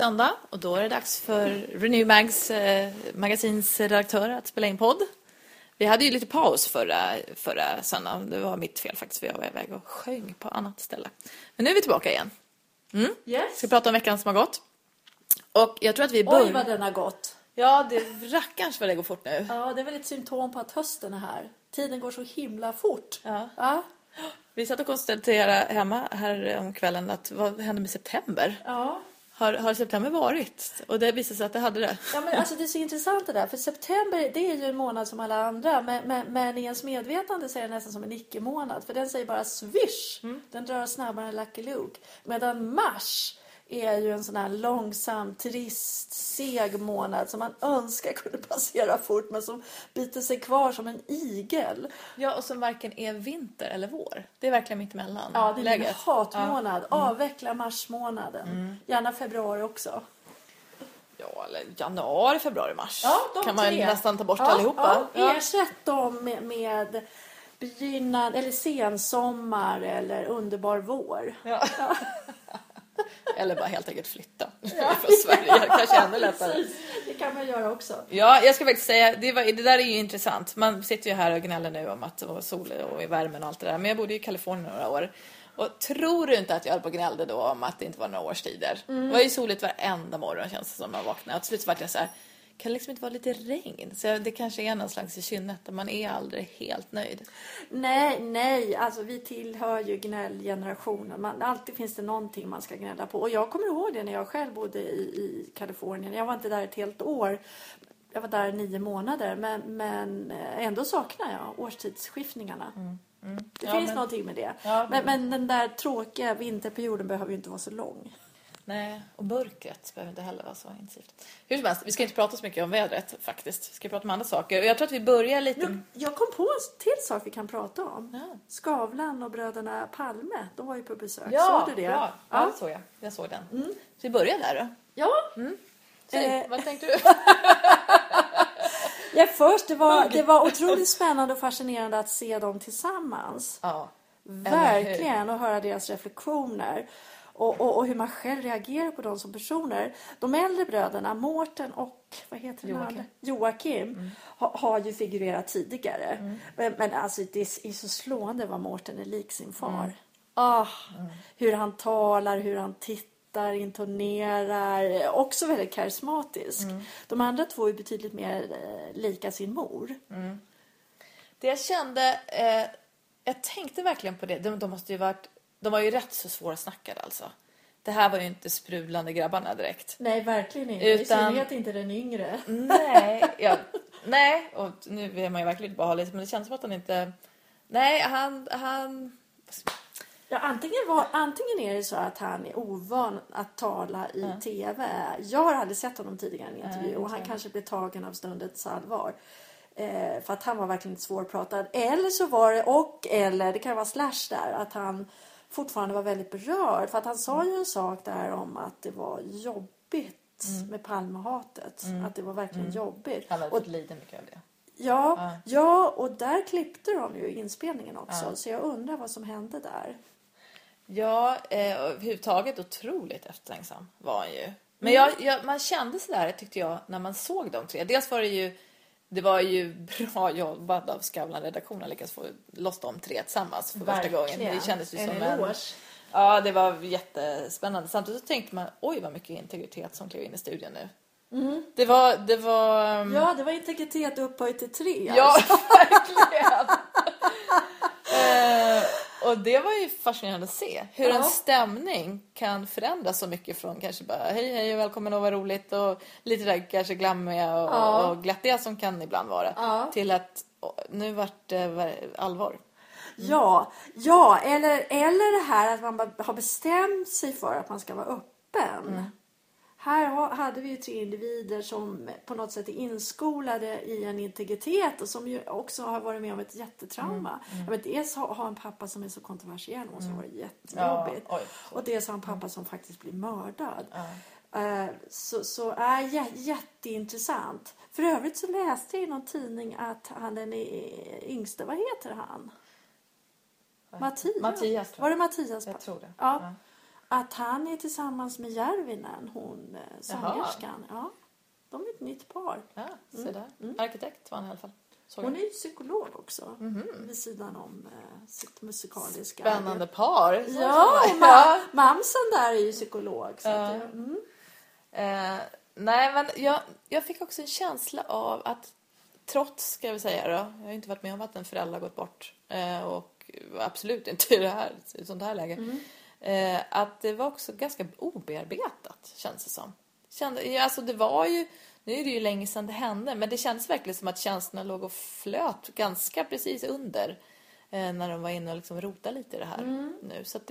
Söndag, och då är det dags för Renew Mags magasins redaktör att spela in podd. Vi hade ju lite paus förra söndagen. Det var mitt fel faktiskt, för jag var iväg och sjöng på annat ställe. Men nu är vi tillbaka igen. Yes. Ska prata om veckan som har gått. Och jag tror att vi börjar... Oj, vad den har gått. Ja, det rackarns vad det går fort nu. Ja, det är väl ett symptom på att hösten är här. Tiden går så himla fort. Ja. Vi satt och konstaterade hemma här om kvällen att vad hände med september? Ja. Har september varit? Och det visade sig att det hade det. Ja, men alltså det är så intressant det där. För september, det är ju en månad som alla andra. Men i ens medvetande så är det nästan som en icke-månad. För den säger bara swish. Den drar snabbare än Lucky Luke. Medan mars är ju en sån här långsam, trist, seg månad som man önskar kunde passera fort, men som biter sig kvar som en igel. Ja, och som varken är vinter eller vår. Det är verkligen mitt emellan. Ja, det är läget. en hatmånad. Avveckla marsmånaden. Gärna februari också. Ja, eller januari, februari, mars. Ja, de kan man tre. Nästan ta bort allihopa. Ja. Ersätt dem med begynnande eller sensommar eller underbar vår. Ja. Eller bara helt enkelt flytta från Sverige. Kanske ännu lättare. Precis. Det kan man göra också. Ja, jag ska faktiskt säga, det där är ju intressant. Man sitter ju här och gnäller nu om att det var sol och i värmen och allt det där. Men jag bodde i Kalifornien några år. Och tror du inte att jag höll på och gnällde då om att det inte var några årstider? Det var ju soligt varenda morgon, känns det som, man vaknade. Och till slut var jag så här, kan det liksom inte vara lite regn? Så det kanske är någon slags i kynnet där man är aldrig helt nöjd. Nej, alltså vi tillhör ju gnällgenerationen. Alltid finns det någonting man ska gnälla på. Och jag kommer ihåg det när jag själv bodde i Kalifornien. Jag var inte där ett helt år. Jag var där 9 månader. Men ändå saknar jag årstidsskiftningarna. Det finns någonting med det. Ja, men den där tråkiga vinterperioden behöver ju inte vara så lång. Nej, och mörkret behöver inte heller vara så intensivt. Hur som helst, vi ska inte prata så mycket om vädret faktiskt. Vi ska prata om andra saker. Och jag tror att vi börjar lite... Jag kom på en till sak vi kan prata om. Ja. Skavlan och bröderna Palme, de var ju på besök. Ja, såg du det? Ja, det såg jag. Jag såg den. Så vi börjar där då. Ja. Vad tänkte du? Ja, först, det var otroligt spännande och fascinerande att se dem tillsammans. Ja. Verkligen, och höra deras reflektioner. Och hur man själv reagerar på dem som personer. De äldre bröderna, Mårten och vad heter Joakim har ju figurerat tidigare. Men alltså det är så slående vad Mårten är lik sin far. Hur han talar, hur han tittar, intonerar. Också väldigt karismatisk. De andra två är betydligt mer lika sin mor. Det jag kände... jag tänkte verkligen på det. De måste ju varit... De var ju rätt så svårsnackade alltså. Det här var ju inte sprudlande grabbarna direkt. Nej, verkligen inte. I synnerhet inte den yngre. Nej, och nu är man ju verkligen bara lite, men det känns som att han inte... Nej, han... Ja, antingen är det så att han är ovan att tala i tv. Jag har aldrig sett honom tidigare i en intervju. Och han kanske blev tagen av stundets allvar. För att han var verkligen svårpratad. Eller så var det, det kan vara slash där, att han fortfarande var väldigt berörd. För att han sa ju en sak där om att det var jobbigt med Palmehatet. Att det var verkligen jobbet. Han hade fått lida mycket av det. Ja, och där klippte de ju inspelningen också. Så jag undrar vad som hände där. Ja, överhuvudtaget otroligt eftertänksam var han ju. Men man kände sådär, tyckte jag, när man såg de tre. Dels var det var ju bra jobbat av Skavlan-redaktionen att lyckas få loss de tre tillsammans för första gången. Det kändes ju som en... Ja, det var jättespännande. Samtidigt så tänkte man, oj vad mycket integritet som klev in i studion nu. Det var... Ja, det var integritet upphöjt till 3. Ja, verkligen. Och det var ju fascinerande att se hur en stämning kan förändras så mycket från kanske bara hej och välkommen och vad roligt och lite där kanske glammiga och glättiga som kan ibland vara till att nu vart det allvar. Ja, eller det här att man har bestämt sig för att man ska vara öppen. Här hade vi ju 3 individer som på något sätt är inskolade i en integritet och som ju också har varit med om ett jättetrauma. Men dels ha en pappa som är så kontroversiell och så var det jättejobbigt. Och dels ha en pappa som faktiskt blir mördad. Så är jätteintressant. För övrigt så läste jag i någon tidning att han den yngste, vad heter han? Mattias. Mattias. Var det Mattias? Jag tror det. Ja. att han är tillsammans med Järvinen, hon sångerskan. Ja, de är ett nytt par. Ja, så där. Arkitekt var han i alla fall. Hon är ju psykolog också. Vid sidan om sitt musikaliska. Spännande par. Ja, mamsen där är ju psykolog. Så att, nej, men jag fick också en känsla av att trots, ska vi säga då, jag har inte varit med om att en förälder har gått bort och absolut inte i sånt här läge. Att det var också ganska obearbetat, känns det som. Alltså det var ju, nu är det ju länge sedan det hände, men det kändes verkligen som att känslorna låg och flöt ganska precis under när de var inne och liksom rotade lite i det här nu. Så att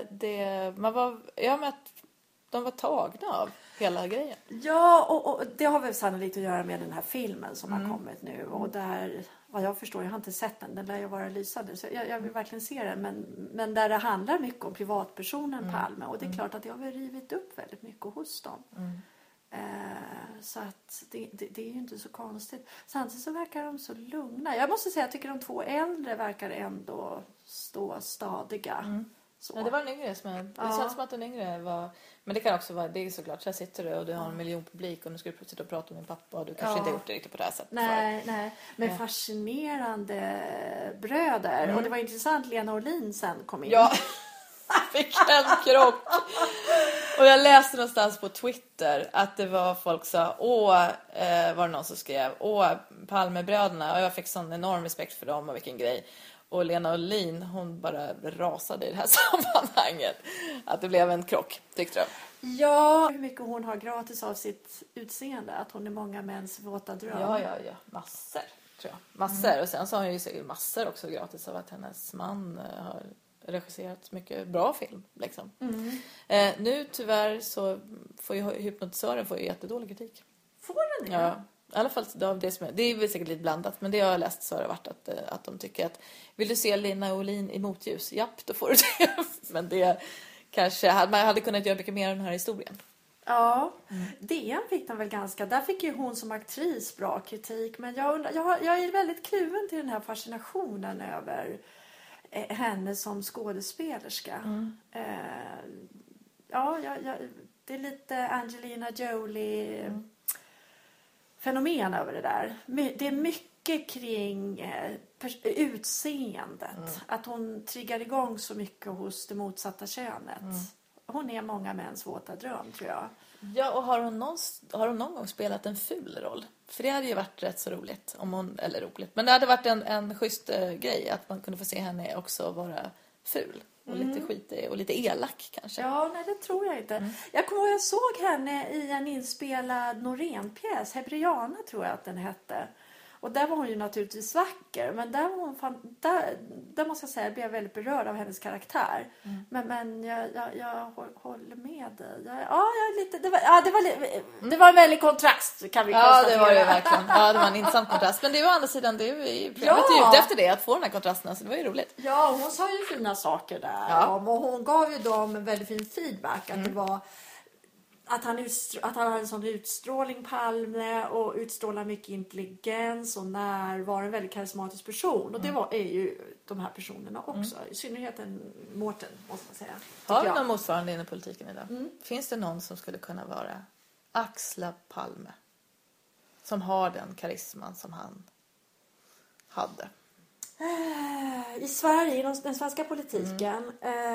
de var tagna av hela grejen. Ja, och det har väl sannolikt att göra med den här filmen som har kommit nu. Och där, vad jag förstår, jag har inte sett den lär ju vara lysande. Så jag vill verkligen se den. Men där det handlar mycket om privatpersonen Palme. Och det är klart att det har väl rivit upp väldigt mycket hos dem. Så att det är ju inte så konstigt. Samtidigt så verkar de så lugna. Jag måste säga, jag tycker de två äldre verkar ändå stå stadiga. Så. Ja, det var den yngre det känns som att den yngre var, men det kan också vara, det är såklart, så här sitter du och du har 1 miljon publik och nu ska du sitta och prata med din pappa och du kanske inte gjort det riktigt på det här sättet. Nej, men fascinerande bröder. Och det var intressant, Lena Olin sen kom in. Ja, vilken krock. Och jag läste någonstans på Twitter att det var folk som sa, var det någon som skrev, Palmebröderna, och jag fick sån enorm respekt för dem och vilken grej. Och Lena Olin, hon bara rasade i det här sammanhanget. Att det blev en krock, tyckte de. Ja, hur mycket hon har gratis av sitt utseende. Att hon är många mäns våta dröm. Ja. Massor, tror jag. Massor. Och sen så har hon ju säkert massor också gratis av att hennes man har regisserat mycket bra film. Liksom. Nu tyvärr så får ju hypnotisören jättedålig kritik. Får den det? Ja. I alla fall av det är väl säkert lite blandat, men det jag har läst så har det varit att de tycker att vill du se Lena Olin i motljus? Japp, då får du det. Men det kanske man hade kunnat göra mycket mer av den här historien. Ja, DN fick den väl ganska. Där fick ju hon som aktris bra kritik, men jag är väldigt kluven till den här fascinationen över henne som skådespelerska. Det är lite Angelina Jolie fenomen över det där. Det är mycket kring utseendet. Att hon triggar igång så mycket hos det motsatta könet. Hon är många mäns våta dröm, tror jag. Ja, och har hon någon gång spelat en ful roll? För det hade ju varit rätt så roligt. Men det hade varit en schysst grej att man kunde få se henne också vara ful. Och lite skitig och lite elak kanske. Ja, nej, det tror jag inte. Jag kommer ihåg, jag såg henne i en inspelad Norén-pjäs. Hebreana tror jag att den hette. Och där var hon ju naturligtvis vacker. Men där var hon där måste jag säga, jag blev väldigt berörd av hennes karaktär. Men jag håller med dig. Det var en väldig kontrast, kan vi konstatera. Ja, det var det verkligen. Ja, det var en intressant kontrast. Men det var å andra sidan, det är ju programmet är ute efter det, att få den här kontrasten. Så det var ju roligt. Ja, hon sa ju fina saker där. Ja. Och hon gav ju dem en väldigt fin feedback. Att det var att han hade en sån utstrålning, Palme, och utstrålar mycket intelligens och närvaro, en väldigt karismatisk person. Och det är ju de här personerna också. I synnerhet Mårten, måste man säga. Har vi någon motsvarande inom politiken idag? Finns det någon som skulle kunna vara Axla Palme? Som har den karisman som han hade? I Sverige, i den svenska politiken...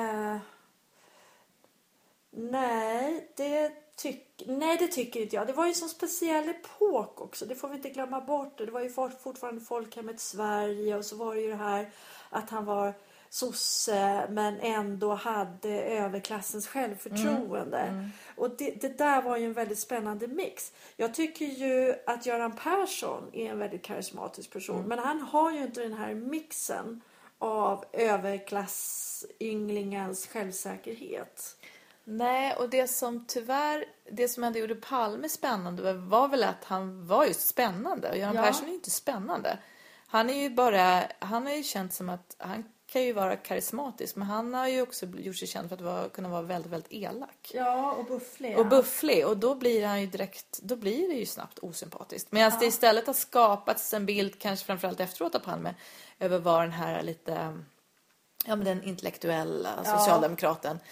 Nej, det tycker inte jag. Det var ju en sån speciell epok också. Det får vi inte glömma bort. Det var ju fortfarande folkhemmet Sverige. Och så var det ju det här att han var sosse men ändå hade överklassens självförtroende. Och det där var ju en väldigt spännande mix. Jag tycker ju att Göran Persson är en väldigt karismatisk person. Men han har ju inte den här mixen av överklassynglingens självsäkerhet. Nej, och det som ändå gjorde Palme spännande var väl att han var just spännande. Och Göran Persson är ju inte spännande. Han har ju känt som att han kan ju vara karismatisk, men han har ju också gjort sig känd för att kunna vara väldigt, väldigt elak. Ja, och bufflig. Och bufflig, och då blir han ju då blir det ju snabbt osympatiskt. Medan det istället har skapats en bild, kanske framförallt efteråt av Palme, över vad den här lite, den intellektuella socialdemokraten.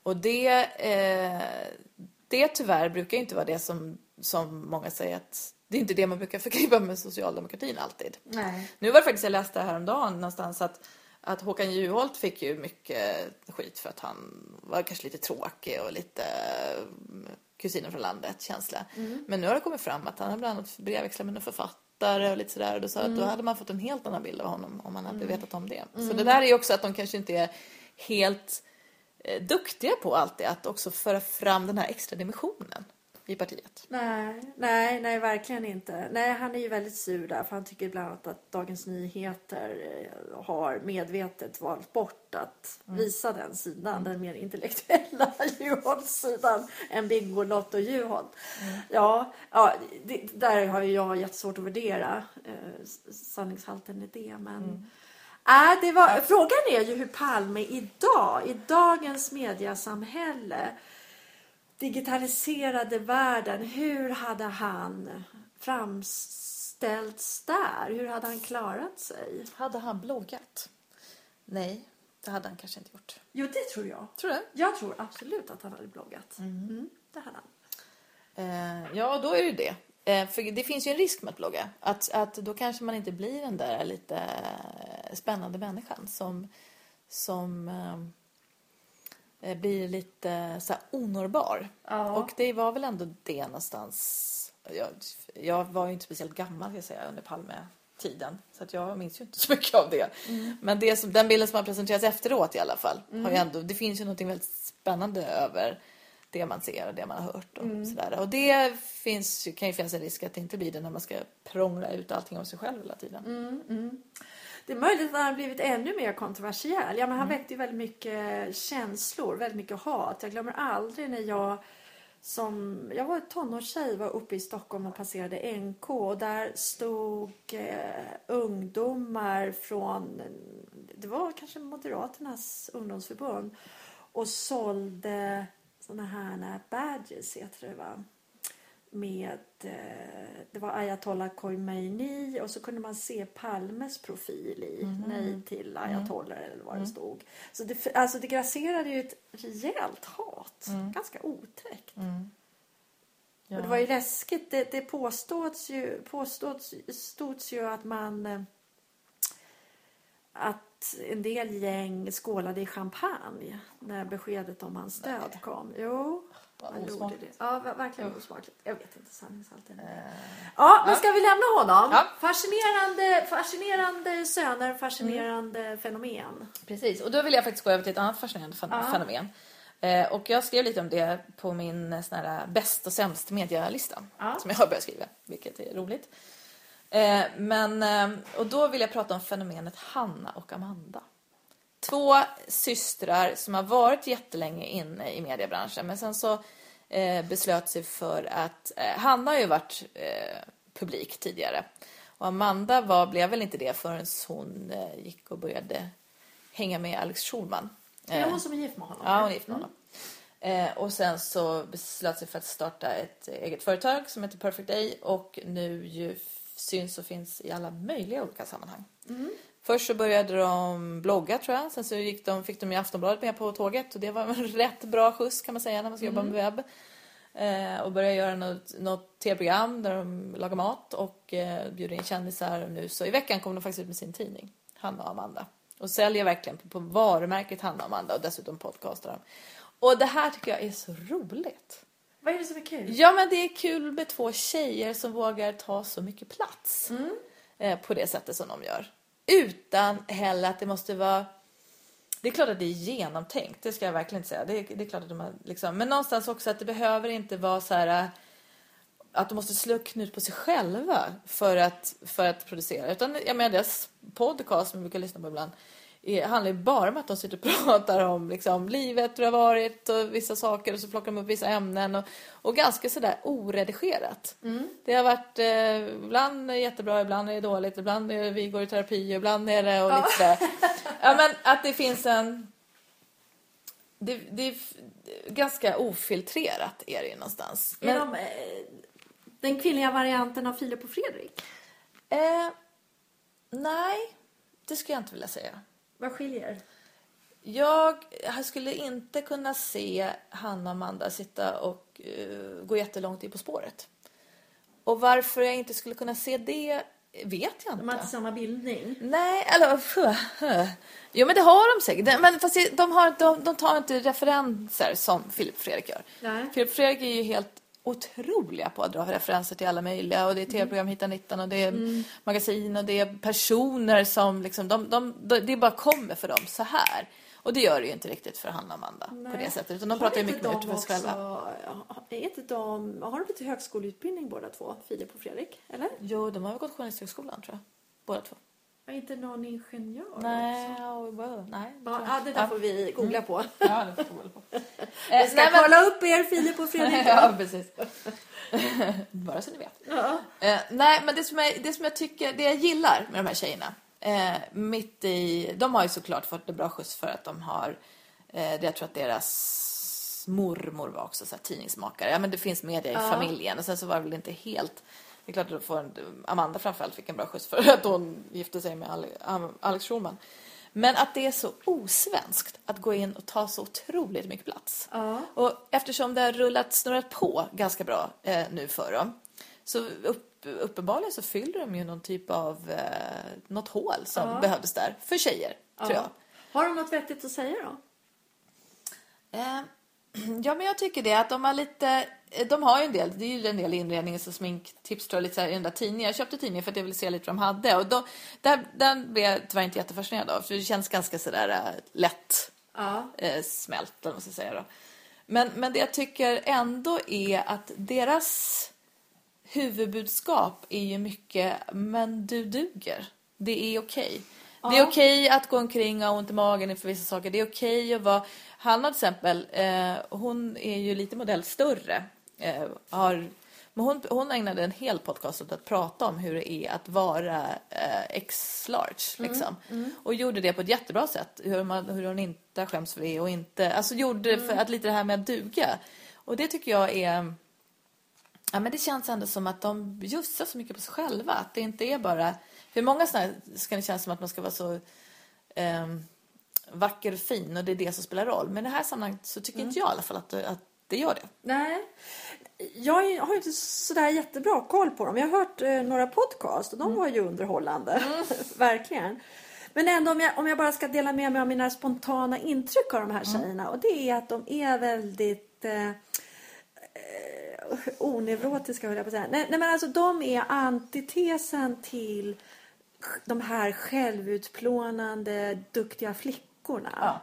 Och det tyvärr brukar inte vara det som många säger att det är inte det man brukar förknippa med socialdemokratin alltid. Nej. Nu var det faktiskt, jag läste häromdagen någonstans att Håkan Juholt fick ju mycket skit för att han var kanske lite tråkig och lite kusinen från landet känsla. Men nu har det kommit fram att han har bland annat brevväxlat med en författare och lite sådär. Och då sa att då hade man fått en helt annan bild av honom om man hade vetat om det. Så det där är ju också att de kanske inte är helt duktiga på alltid att också föra fram den här extra dimensionen i partiet. Nej, verkligen inte. Nej, han är ju väldigt sur där, för han tycker bland annat att Dagens Nyheter har medvetet valt bort att visa den sidan, den mer intellektuella Juholt-sidan än Bingolott och Juholt. Ja, där har ju jag jättesvårt att värdera sanningshalten i det, men frågan är ju hur Palme i dagens mediasamhälle, digitaliserade världen, hur hade han framställts där? Hur hade han klarat sig? Hade han bloggat? Nej, det hade han kanske inte gjort. Jo, det tror jag. Tror du? Jag tror absolut att han hade bloggat. Det hade han. Ja, då är det det. För det finns ju en risk med att blogga. Att då kanske man inte blir den där lite spännande människan som blir lite så här onårbar. Ja. Och det var väl ändå det någonstans. Jag var ju inte speciellt gammal, ska jag säga, under Palme-tiden. Så att jag minns ju inte så mycket av det. Men den bilden som har presenterats efteråt i alla fall. Har ju ändå, det finns ju något väldigt spännande över det man ser och det man har hört. Och sådär. Och det kan ju finnas en risk att det inte blir det när man ska prångla ut allting om sig själv hela tiden. Det är möjligt att han har blivit ännu mer kontroversiell. Ja, men han väckte ju väldigt mycket känslor, väldigt mycket hat. Jag glömmer aldrig när jag var tonårstjej, var uppe i Stockholm och passerade NK. Och där stod ungdomar från, det var kanske Moderaternas ungdomsförbund, och sålde såna här badges, heter det, va? Det var Ayatollah Khomeini, och så kunde man se Palmes profil i nej till Ayatollah eller vad det stod. Så det grasserade ju ett rejält hat. Ganska otäckt. Ja. Och det var ju läskigt. Det påstås ju att en del gäng skålade i champagne när beskedet om hans död kom. Jo. Ja, verkligen osmakligt. Jag vet inte sanningshalten. Men ska vi lämna honom? Ja. Fascinerande söner, fascinerande fenomen. Precis, och då vill jag faktiskt gå över till ett annat fascinerande fenomen. Och jag skrev lite om det på min sån här bäst och sämst medialista som jag har börjat skriva, vilket är roligt. Och då vill jag prata om fenomenet Hanna och Amanda. 2 systrar som har varit jättelänge inne i mediebranschen, men sen så beslöt sig för att Hanna har ju varit publik tidigare, och Amanda blev väl inte det förrän hon gick och började hänga med Alex Schulman. Det är hon som är gift med honom. Ja, hon är gift med honom. Och sen så beslöt sig för att starta ett eget företag som heter Perfect Day, och nu ju syns och finns i alla möjliga olika sammanhang. Först så började de blogga, tror jag. Sen så fick de i Aftonbladet med på tåget. Och det var en rätt bra skjuts, kan man säga, när man ska jobba med webb. Och började göra något tv-program där de lagar mat och bjuder in kändisar. Nu så i veckan kom de faktiskt ut med sin tidning, Hanna och Amanda. Och säljer verkligen på varumärket Hanna och Amanda, och dessutom podcastar de. Och det här tycker jag är så roligt. Vad är det som är kul? Ja, men det är kul med 2 tjejer som vågar ta så mycket plats på det sättet som de gör. Utan heller att det måste vara... Det är klart att det är genomtänkt, det ska jag verkligen inte säga. Det är klart att de har liksom... Men någonstans också att det behöver inte vara så här... Att de måste slå knut på sig själva för att producera. Utan jag menar, deras podcast som vi brukar lyssna på ibland handlar ju bara om att de sitter och pratar om liksom, livet, hur det har varit och vissa saker, och så plockar de upp vissa ämnen och ganska sådär oredigerat. Det har varit ibland jättebra, ibland är det dåligt, ibland vi går i terapi, ibland är det och lite sådär. Ja, men att det finns det är ganska ofiltrerat är det ju någonstans. Är de den kvinnliga varianten av Filip och Fredrik? Nej, det skulle jag inte vilja säga. Vad skiljer? Jag skulle inte kunna se Hanna och Amanda sitta och gå jättelångt in på spåret. Och varför jag inte skulle kunna se det vet jag inte. De har inte samma bildning. Nej, eller... Jo, men det har de säkert. Men fast de tar inte referenser som Filip och Fredrik gör. Nej. Filip och Fredrik är ju helt otroliga på att dra referenser till alla möjliga. Och det är tv-program Hitta 19 och det är magasin och det är personer som liksom... det bara kommer för dem så här. Och det gör det ju inte riktigt för Hanna och Amanda på det sättet. Utan de pratar ju mycket mer utifrån sig själva. Har de lite högskoleutbildning båda två, Filip och Fredrik? Eller? Jo, de har väl gått Journalisthögskolan tror jag. Båda två. Är inte någon ingenjör? Nej, nej. Det där får vi googla på. Ja, det får vi på. Vi ska kolla upp er, Filip och Fredrik. Ja, precis. Bara så ni vet. Ja. Nej, men det som jag tycker, det jag gillar med de här tjejerna, de har ju såklart fått det bra skjuts för att de har, jag tror att deras mormor var också så här tidningsmakare. Ja, men det finns media i familjen. Och sen så var det väl inte helt... Det är klart att Amanda framförallt fick en bra skjuts för att hon gifte sig med Alex Schulman. Men att det är så osvenskt att gå in och ta så otroligt mycket plats. Ja. Och eftersom det har snurrat på ganska bra nu för dem, så uppenbarligen så fyller de ju någon typ av något hål som behövdes där för tjejer, tror jag. Har de något vettigt att säga då? Ja, men jag tycker det att de har ju en del, det är ju en del inrednings- och sminktips tror jag, lite så här i den där tidningen. Jag köpte tidningen för att jag ville se lite vad de hade, och den blev jag tyvärr inte jättefascinerad av, för det känns ganska sådär lätt smält, eller vad man ska säga då. Men det jag tycker ändå är att deras huvudbudskap är ju mycket, men du duger. Det är okej. Det är okej att gå omkring och ha ont i magen inför vissa saker. Det är okej att vara... Hanna till exempel, hon är ju lite modell större. Men hon ägnade en hel podcast åt att prata om hur det är att vara X-large. Liksom. Och gjorde det på ett jättebra sätt. Hur hon inte skäms för det och inte... Alltså gjorde det för att lite det här med att duga. Och det tycker jag är... Ja, men det känns ändå som att de jussar så mycket på sig själva. Att det inte är bara... För många sådana ska det kännas som att man ska vara så vacker och fin. Och det är det som spelar roll. Men i det här sammanhanget så tycker inte jag i alla fall att det gör det. Nej. Jag har inte sådär jättebra koll på dem. Jag har hört några podcast och de var ju underhållande. Verkligen. Men ändå om jag bara ska dela med mig av mina spontana intryck av de här tjejerna. Och det är att de är väldigt... onevrotiska, höll jag på att säga. Nej, men alltså de är antitesen till de här självutplånande duktiga flickorna.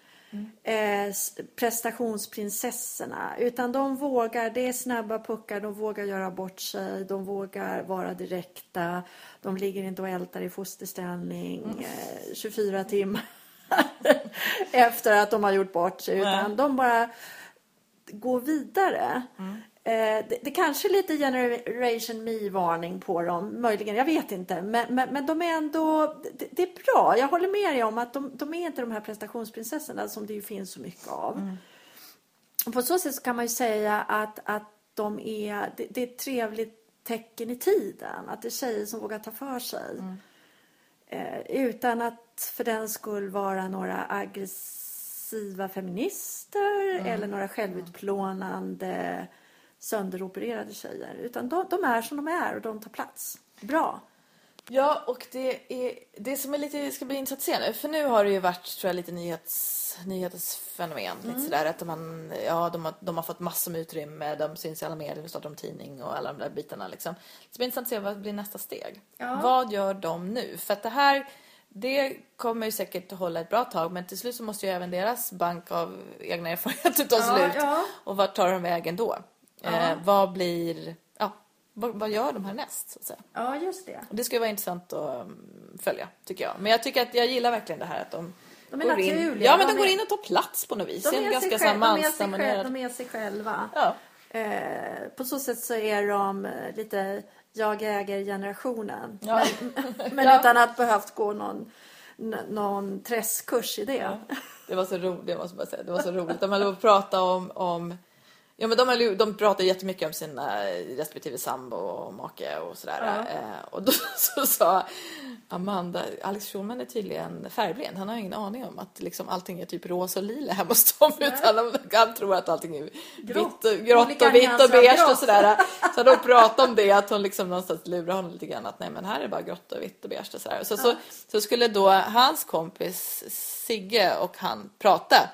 Prestationsprinsessorna. Utan de vågar, det är snabba puckar, de vågar göra bort sig, de vågar vara direkta, de ligger inte och ältar i fosterställning 24 timmar efter att de har gjort bort sig, utan de bara går vidare. Det kanske är lite Generation Me-varning på dem, möjligen, jag vet inte, men de är ändå, det är bra, jag håller med dig om att de är inte de här prestationsprinsessorna som det ju finns så mycket av. Och på så sätt så kan man ju säga att de är, det är ett trevligt tecken i tiden, att det är tjejer som vågar ta för sig utan att för den skull vara några aggressiva feminister eller några självutplånande sönderopererade tjejer, utan de är som de är och de tar plats. Bra. Ja, och det som är lite ska bli intressant att se nu, för nu har det ju varit, tror jag, lite nyhetsfenomen lite sådär, att de har fått massor med utrymme, de syns i alla medier, de startar om tidning och alla de där bitarna liksom. Det blir intressant att se vad blir nästa steg. Vad gör de nu? För att det kommer ju säkert att hålla ett bra tag, men till slut så måste ju även deras bank av egna erfarenheter ta slut. Och vart tar de vägen då? Vad gör de här näst, så att säga? Ja, just det. Och det ska vara intressant att följa, tycker jag. Men jag tycker att jag gillar verkligen det här att de går in. Ja, men de går in och tar plats på något vis. De är sig själva. Ja. På så sätt så är de lite jag äger generationen. Ja. Men utan att behövt gå någon träskkurs i det. Ja. Det var så roligt, jag måste bara säga. Det var så roligt. De hade pratat om ja, men de pratar jättemycket om sina respektive sambo och make och sådär. Och då så sa Amanda, Alex Schulman är tydligen färgblind. Han har ingen aning om att liksom allting är typ rosa och lila hemma hos dem. Utan han tror att allting är grått och vitt och beige och sådär. Så de pratar om det, att hon liksom någonstans lurar honom lite grann. Att nej, men här är bara grått och vitt och beige och sådär. Så skulle då hans kompis Sigge och han prata.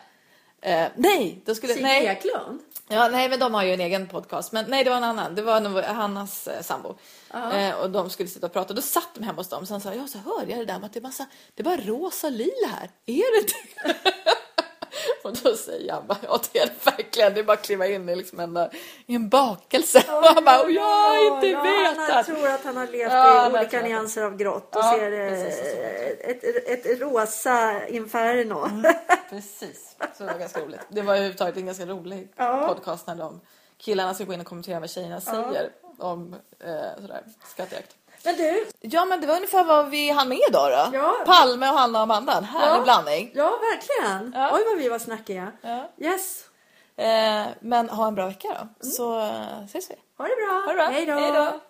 Sigge Eklund? Ja, nej, men de har ju en egen podcast. Men nej, det var en annan. Det var nog Hannas sambo. Och de skulle sitta och prata. Då satt de hemma hos dem. Sen sa jag, så hörde jag det där med att det är bara rosa och lila här. Är det det? Och då säger han bara, ja, det är det verkligen. Det är bara att kliva in i liksom en bakelse. Och han bara, inte vet. Han tror att han har levt i olika nyanser av grått. Och ser ett rosa inferno. Precis, så det var ganska roligt. Det var överhuvudtaget en ganska rolig podcast när killarna ska gå in och kommentera vad tjejerna säger om sådär, skattejakt. Men du? Ja, men det var ungefär vad vi hann med idag då. Ja. Palme och Hanna och Amanda, en härlig blandning. Ja, verkligen. Ja. Oj, vad vi var snackiga. Ja. Yes. Men ha en bra vecka då. Så ses vi. Ha det bra. Hej då.